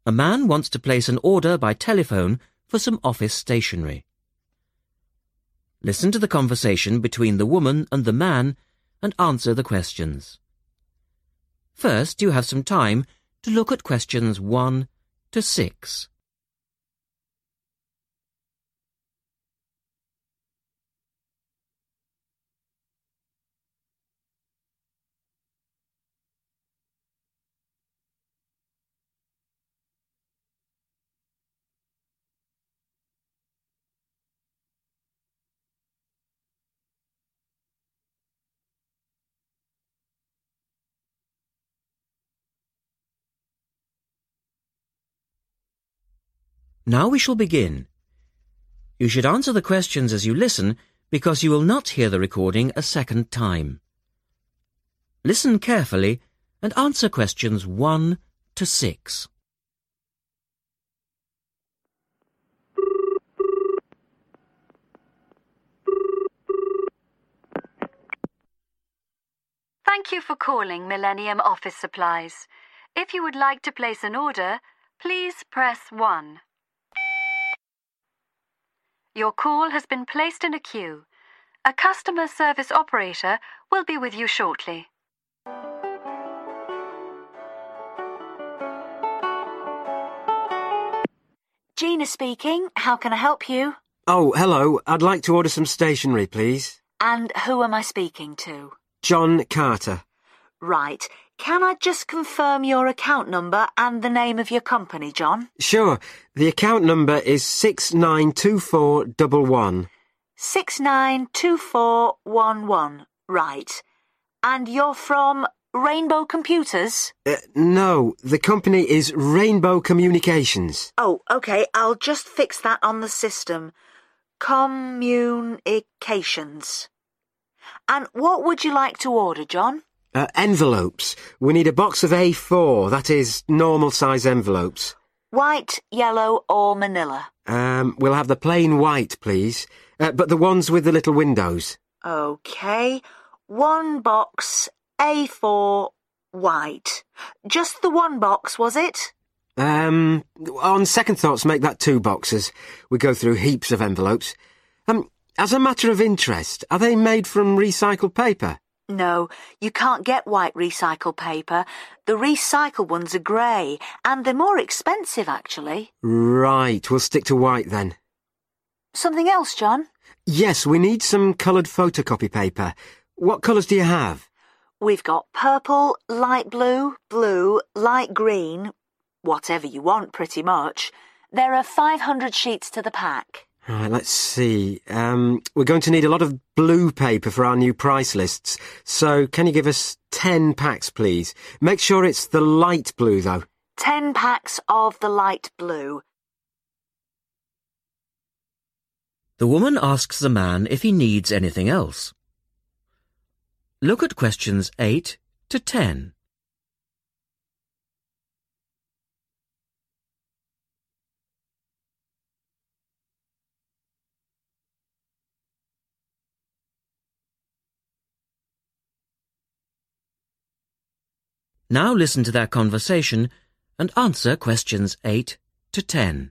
A man wants to place an order by telephone for some office stationery. Listen to the conversation between the woman and the man and answer the questions. First, you have some time to look at questions 1 to 6. Now we shall begin. You should answer the questions as you listen because you will not hear the recording a second time. Listen carefully and answer questions 1 to 6. Thank you for calling Millennium Office Supplies. If you would like to place an order, please press 1. Your call has been placed in a queue. A customer service operator will be with you shortly. Gina speaking. How can I help you? Oh, hello. I'd like to order some stationery, please. And who am I speaking to? John Carter. Right. Can I just confirm your account number and the name of your company, John? Sure. The account number is 692411. 692411. Right. And you're from Rainbow Computers? No, the company is Rainbow Communications. Oh, OK. I'll just fix that on the system. Communications. And what would you like to order, John? Envelopes. We need a box of A4, that is, normal size envelopes. White, yellow or manila? We'll have the plain white, please. But the ones with the little windows. OK. 1 box, A4, white. Just the 1 box, was it? On second thoughts, make that 2 boxes. We go through heaps of envelopes. As a matter of interest, are they made from recycled paper? No, you can't get white recycled paper. The recycled ones are grey, and they're more expensive, actually. Right, we'll stick to white then. Something else, John? Yes, we need some coloured photocopy paper. What colours do you have? We've got purple, light blue, blue, light green, whatever you want, pretty much. There are 500 sheets to the pack. Right, let's see. We're going to need a lot of blue paper for our new price lists, so can you give us 10 packs, please? Make sure it's the light blue, though. 10 packs of the light blue. The woman asks the man if he needs anything else. Look at questions 8 to 10. Now listen to their conversation and answer questions 8 to 10.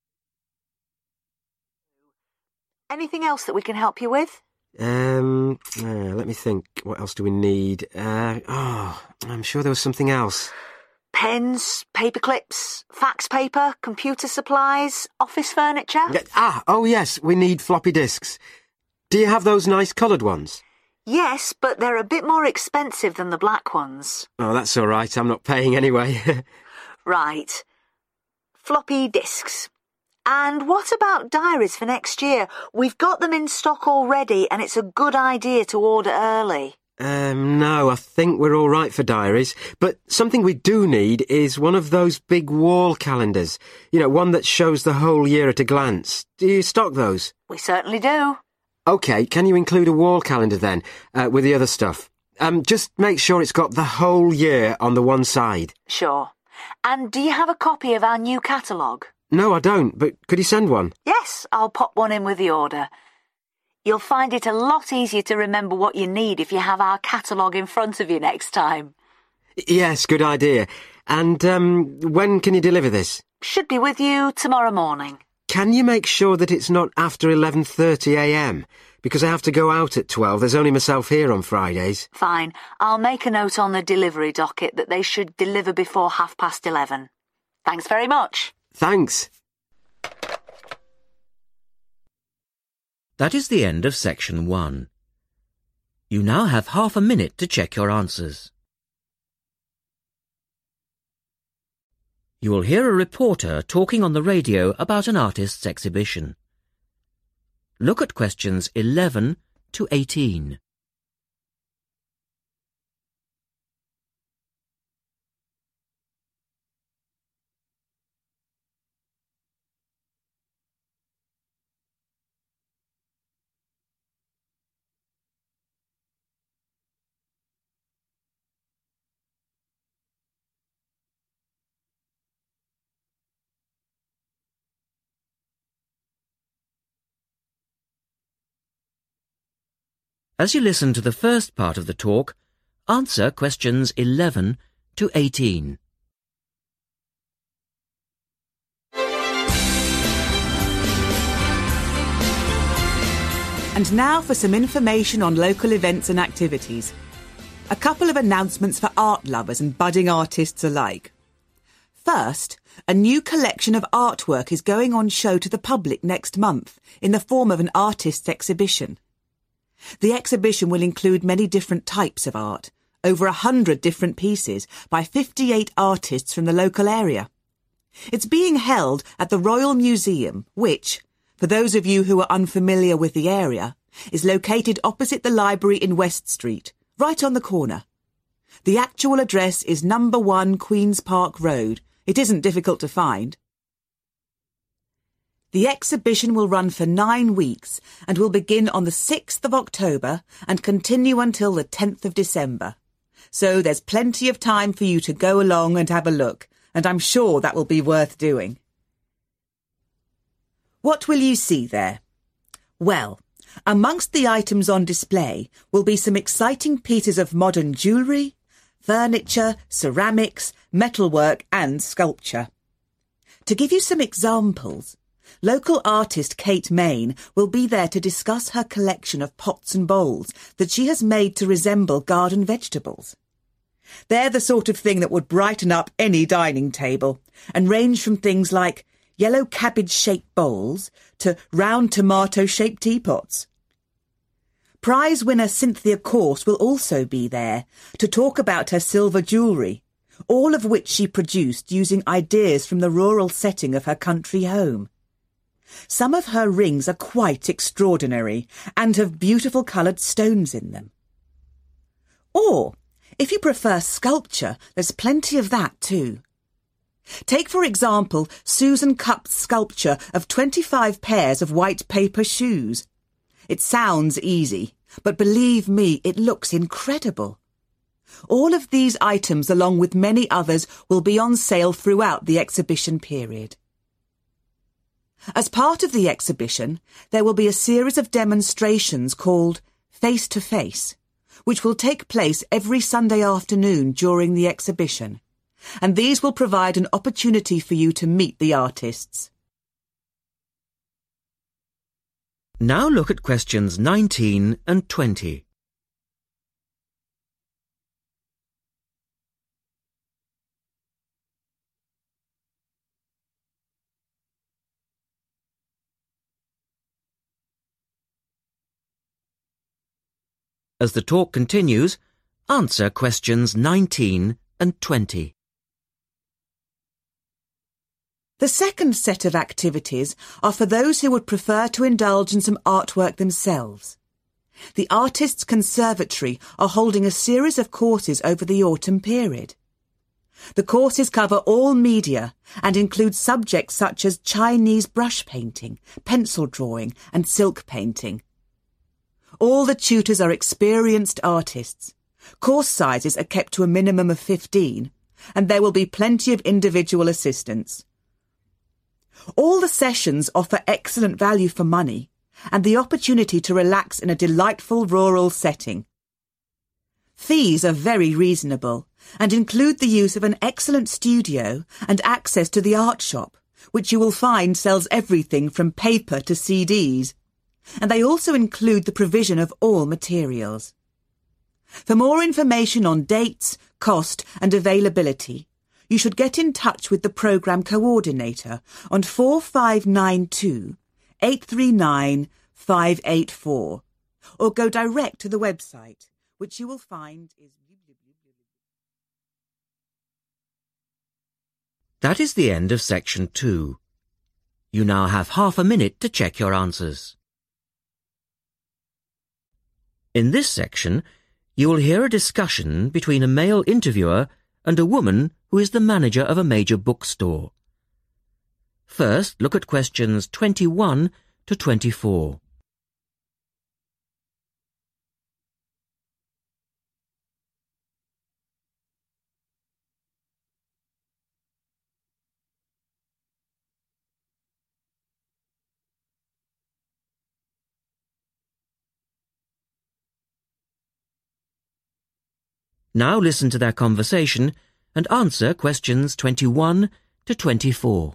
Anything else that we can help you with? Let me think. What else do we need? I'm sure there was something else. Pens, paper clips, fax paper, computer supplies, office furniture? Oh yes, we need floppy disks. Do you have those nice coloured ones? Yes, but they're a bit more expensive than the black ones. Oh, that's all right. I'm not paying anyway. Right. Floppy disks. And what about diaries for next year? We've got them in stock already, and it's a good idea to order early. No, I think we're all right for diaries. But something we do need is one of those big wall calendars. You know, one that shows the whole year at a glance. Do you stock those? We certainly do. OK, can you include a wall calendar then, with the other stuff? Just make sure it's got the whole year on the one side. Sure. And do you have a copy of our new catalogue? No, I don't, but could you send one? Yes, I'll pop one in with the order. You'll find it a lot easier to remember what you need if you have our catalogue in front of you next time. Yes, good idea. And when can you deliver this? Should be with you tomorrow morning. Can you make sure that it's not after 11:30 a.m? Because I have to go out at 12. There's only myself here on Fridays. Fine. I'll make a note on the delivery docket that they should deliver before 11:30. Thanks very much. Thanks. That is the end of section 1. You now have half a minute to check your answers. You will hear a reporter talking on the radio about an artist's exhibition. Look at questions 11 to 18. As you listen to the first part of the talk, answer questions 11 to 18. And now for some information on local events and activities. A couple of announcements for art lovers and budding artists alike. First, a new collection of artwork is going on show to the public next month in the form of an artist's exhibition. The exhibition will include many different types of art, over 100 different pieces by 58 artists from the local area. It's being held at the Royal Museum, which, for those of you who are unfamiliar with the area, is located opposite the library in West Street, right on the corner. The actual address is number 1 Queen's Park Road. It isn't difficult to find. The exhibition will run for 9 weeks and will begin on the 6th of October and continue until the 10th of December. So there's plenty of time for you to go along and have a look, and I'm sure that will be worth doing. What will you see there? Well, amongst the items on display will be some exciting pieces of modern jewellery, furniture, ceramics, metalwork and sculpture. To give you some examples, local artist Kate Main will be there to discuss her collection of pots and bowls that she has made to resemble garden vegetables. They're the sort of thing that would brighten up any dining table and range from things like yellow cabbage-shaped bowls to round tomato-shaped teapots. Prize winner Cynthia Corse will also be there to talk about her silver jewellery, all of which she produced using ideas from the rural setting of her country home. Some of her rings are quite extraordinary and have beautiful coloured stones in them. Or, if you prefer sculpture, there's plenty of that too. Take, for example, Susan Cupp's sculpture of 25 pairs of white paper shoes. It sounds easy, but believe me, it looks incredible. All of these items, along with many others, will be on sale throughout the exhibition period. As part of the exhibition, there will be a series of demonstrations called Face to Face, which will take place every Sunday afternoon during the exhibition, and these will provide an opportunity for you to meet the artists. Now look at questions 19 and 20. As the talk continues, answer questions 19 and 20. The second set of activities are for those who would prefer to indulge in some artwork themselves. The Artists' Conservatory are holding a series of courses over the autumn period. The courses cover all media and include subjects such as Chinese brush painting, pencil drawing and silk painting. All the tutors are experienced artists. Course sizes are kept to a minimum of 15, and there will be plenty of individual assistance. All the sessions offer excellent value for money and the opportunity to relax in a delightful rural setting. Fees are very reasonable, and include the use of an excellent studio and access to the art shop, which you will find sells everything from paper to CDs. And they also include the provision of all materials. For more information on dates, cost and availability, you should get in touch with the programme coordinator on 4592 839 584 or go direct to the website, which you will find is... That is the end of section 2. You now have half a minute to check your answers. In this section, you will hear a discussion between a male interviewer and a woman who is the manager of a major bookstore. First, look at questions 21 to 24. Now listen to their conversation and answer questions 21 to 24.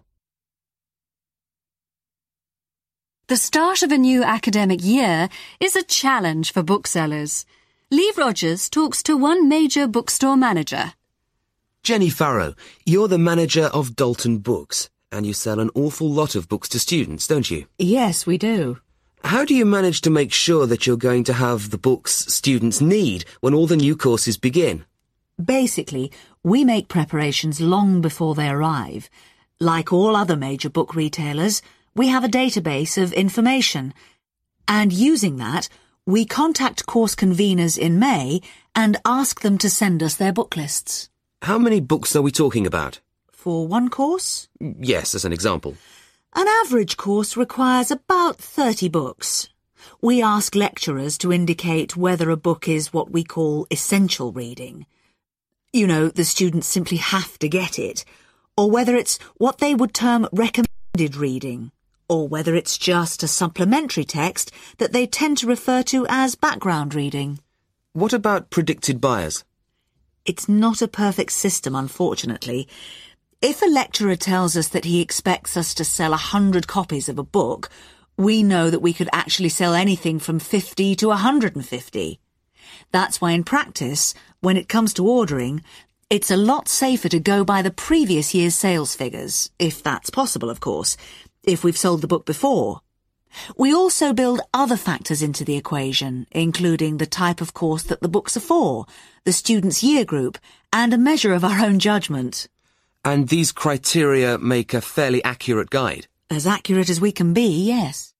The start of a new academic year is a challenge for booksellers. Lee Rogers talks to one major bookstore manager. Jenny Farrow, you're the manager of Dalton Books, and you sell an awful lot of books to students, don't you? Yes, we do. How do you manage to make sure that you're going to have the books students need when all the new courses begin? Basically, we make preparations long before they arrive. Like all other major book retailers, we have a database of information. And using that, we contact course conveners in May and ask them to send us their book lists. How many books are we talking about? For one course? Yes, as an example. An average course requires about 30 books. We ask lecturers to indicate whether a book is what we call essential reading. You know, the students simply have to get it. Or whether it's what they would term recommended reading. Or whether it's just a supplementary text that they tend to refer to as background reading. What about predicted buyers? It's not a perfect system, unfortunately. If a lecturer tells us that he expects us to sell 100 copies of a book, we know that we could actually sell anything from 50 to 150. That's why in practice, when it comes to ordering, it's a lot safer to go by the previous year's sales figures, if that's possible, of course, if we've sold the book before. We also build other factors into the equation, including the type of course that the books are for, the student's year group, and a measure of our own judgment. And these criteria make a fairly accurate guide? As accurate as we can be, yes.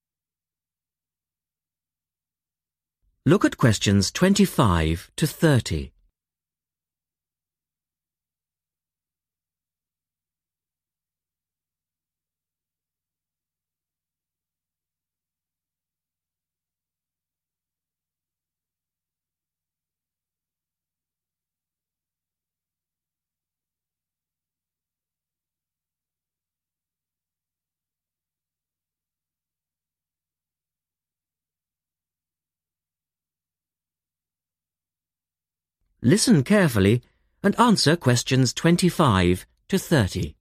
Look at questions 25 to 30. Listen carefully and answer questions 25 to 30.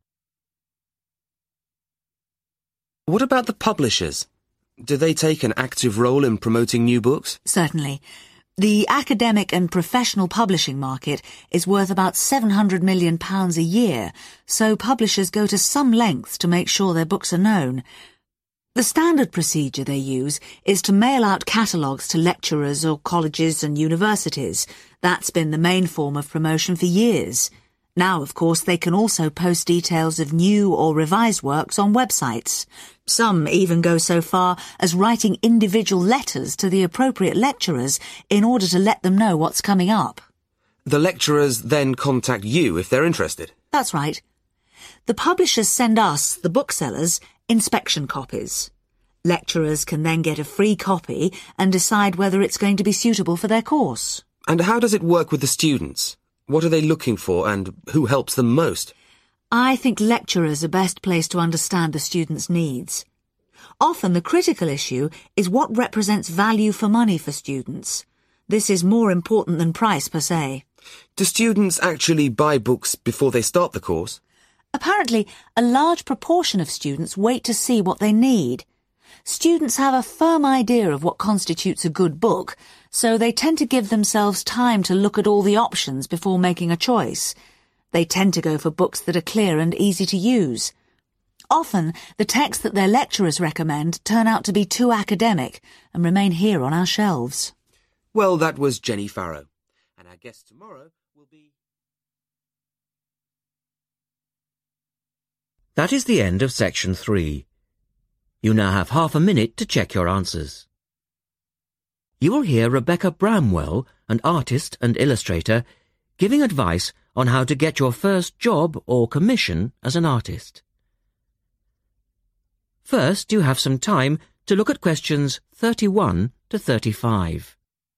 What about the publishers? Do they take an active role in promoting new books? Certainly. The academic and professional publishing market is worth about £700 million a year, so publishers go to some lengths to make sure their books are known. The standard procedure they use is to mail out catalogues to lecturers or colleges and universities. That's been the main form of promotion for years. Now, of course, they can also post details of new or revised works on websites. Some even go so far as writing individual letters to the appropriate lecturers in order to let them know what's coming up. The lecturers then contact you if they're interested? That's right. The publishers send us, the booksellers, inspection copies. Lecturers can then get a free copy and decide whether it's going to be suitable for their course. And how does it work with the students? What are they looking for and who helps them most? I think lecturers are best placed to understand the students' needs. Often the critical issue is what represents value for money for students. This is more important than price per se. Do students actually buy books before they start the course? Apparently, a large proportion of students wait to see what they need. Students have a firm idea of what constitutes a good book, so they tend to give themselves time to look at all the options before making a choice. They tend to go for books that are clear and easy to use. Often, the texts that their lecturers recommend turn out to be too academic and remain here on our shelves. Well, that was Jenny Farrow. And our guest tomorrow will be... That is the end of section 3. You now have half a minute to check your answers. You will hear Rebecca Bramwell, an artist and illustrator, giving advice on how to get your first job or commission as an artist. First, you have some time to look at questions 31 to 35.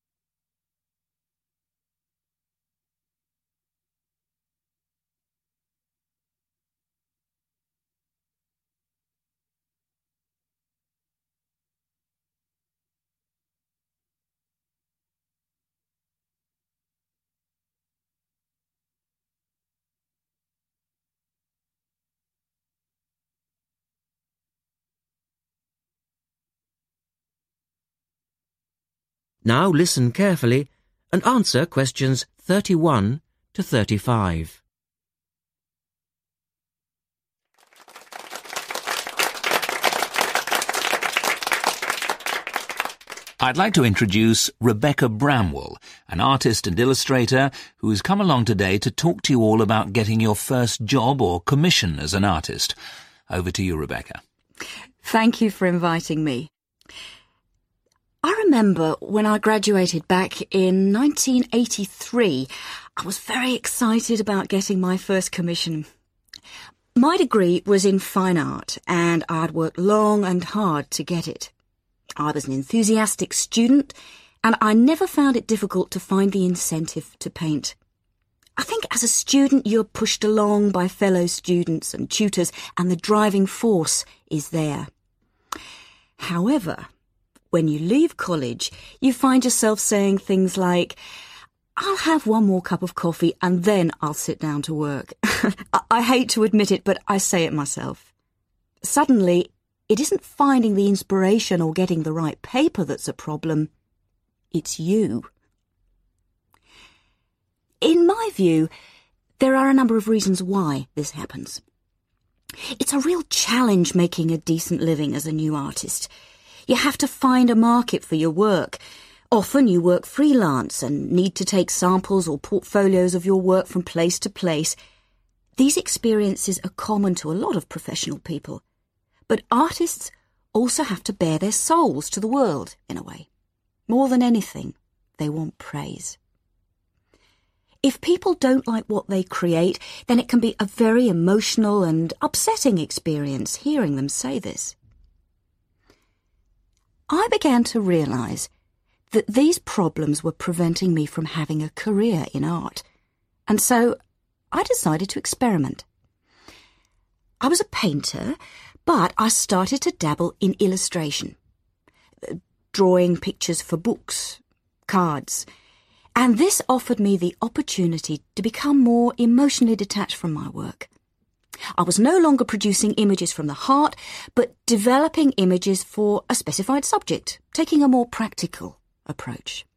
Now listen carefully and answer questions 31 to 35. I'd like to introduce Rebecca Bramwell, an artist and illustrator who has come along today to talk to you all about getting your first job or commission as an artist. Over to you, Rebecca. Thank you for inviting me. I remember when I graduated back in 1983, I was very excited about getting my first commission. My degree was in fine art, and I'd worked long and hard to get it. I was an enthusiastic student, and I never found it difficult to find the incentive to paint. I think as a student you're pushed along by fellow students and tutors, and the driving force is there. However, when you leave college, you find yourself saying things like, I'll have one more cup of coffee and then I'll sit down to work. I hate to admit it, but I say it myself. Suddenly, it isn't finding the inspiration or getting the right paper that's a problem. It's you. In my view, there are a number of reasons why this happens. It's a real challenge making a decent living as a new artist. You have to find a market for your work. Often you work freelance and need to take samples or portfolios of your work from place to place. These experiences are common to a lot of professional people. But artists also have to bare their souls to the world, in a way. More than anything, they want praise. If people don't like what they create, then it can be a very emotional and upsetting experience hearing them say this. I began to realise that these problems were preventing me from having a career in art, and so I decided to experiment. I was a painter, but I started to dabble in illustration, drawing pictures for books, cards, and this offered me the opportunity to become more emotionally detached from my work. I was no longer producing images from the heart, but developing images for a specified subject, taking a more practical approach.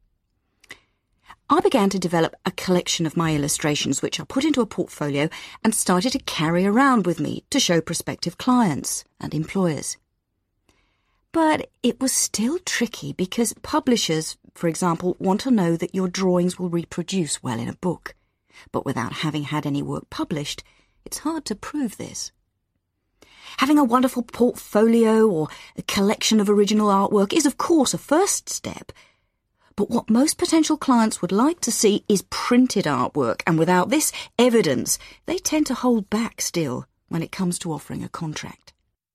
I began to develop a collection of my illustrations, which I put into a portfolio and started to carry around with me to show prospective clients and employers. But it was still tricky because publishers, for example, want to know that your drawings will reproduce well in a book. But without having had any work published, it's hard to prove this. Having a wonderful portfolio or a collection of original artwork is, of course, a first step. But what most potential clients would like to see is printed artwork, and without this evidence, they tend to hold back still when it comes to offering a contract.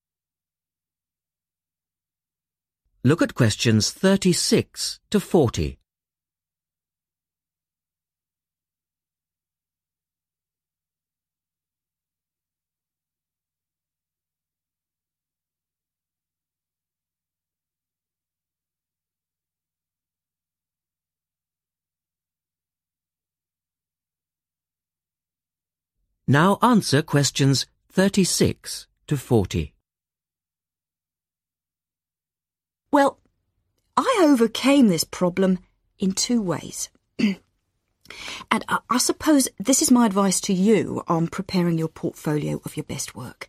Look at questions 36 to 40. Now answer questions 36 to 40. Well, I overcame this problem in 2 ways. And I suppose this is my advice to you on preparing your portfolio of your best work.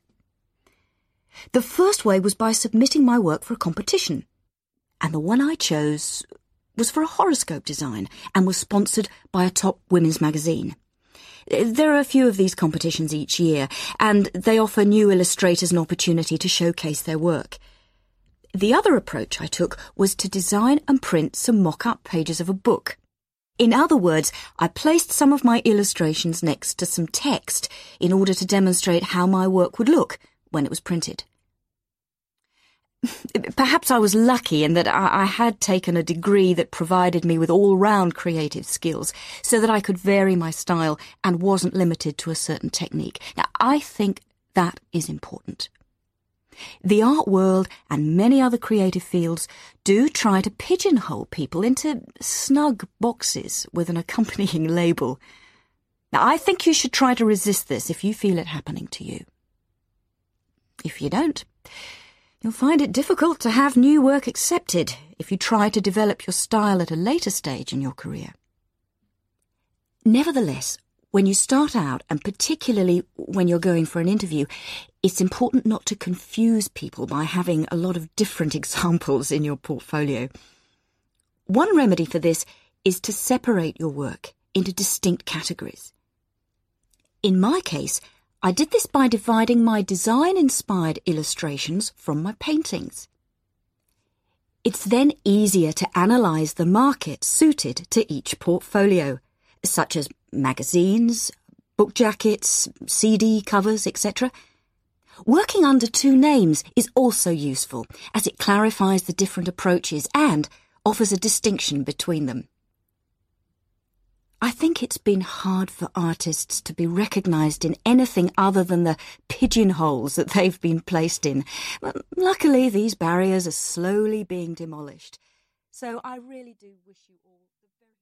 The first way was by submitting my work for a competition. And the one I chose was for a horoscope design and was sponsored by a top women's magazine. There are a few of these competitions each year, and they offer new illustrators an opportunity to showcase their work. The other approach I took was to design and print some mock-up pages of a book. In other words, I placed some of my illustrations next to some text in order to demonstrate how my work would look when it was printed. Perhaps I was lucky in that I had taken a degree that provided me with all-round creative skills so that I could vary my style and wasn't limited to a certain technique. Now, I think that is important. The art world and many other creative fields do try to pigeonhole people into snug boxes with an accompanying label. Now, I think you should try to resist this if you feel it happening to you. If you don't, you'll find it difficult to have new work accepted if you try to develop your style at a later stage in your career. Nevertheless, when you start out, and particularly when you're going for an interview, it's important not to confuse people by having a lot of different examples in your portfolio. One remedy for this is to separate your work into distinct categories. In my case, I did this by dividing my design-inspired illustrations from my paintings. It's then easier to analyse the market suited to each portfolio, such as magazines, book jackets, CD covers, etc. Working under 2 names is also useful, as it clarifies the different approaches and offers a distinction between them. I think it's been hard for artists to be recognised in anything other than the pigeonholes that they've been placed in. But luckily, these barriers are slowly being demolished. So I really do wish you all the very...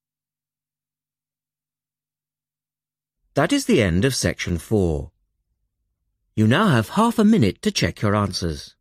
That is the end of section 4. You now have half a minute to check your answers.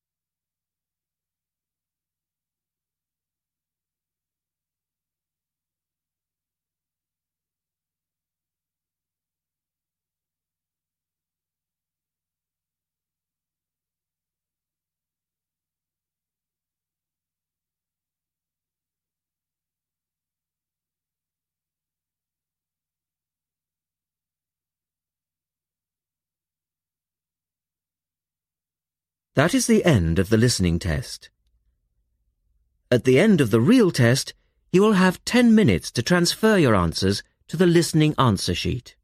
That is the end of the listening test. At the end of the real test, you will have 10 minutes to transfer your answers to the listening answer sheet.